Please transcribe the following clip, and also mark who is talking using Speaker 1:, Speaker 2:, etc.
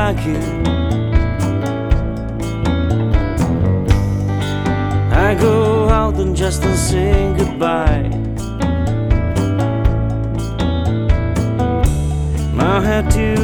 Speaker 1: like you. I go out and just don't say goodbye. My head to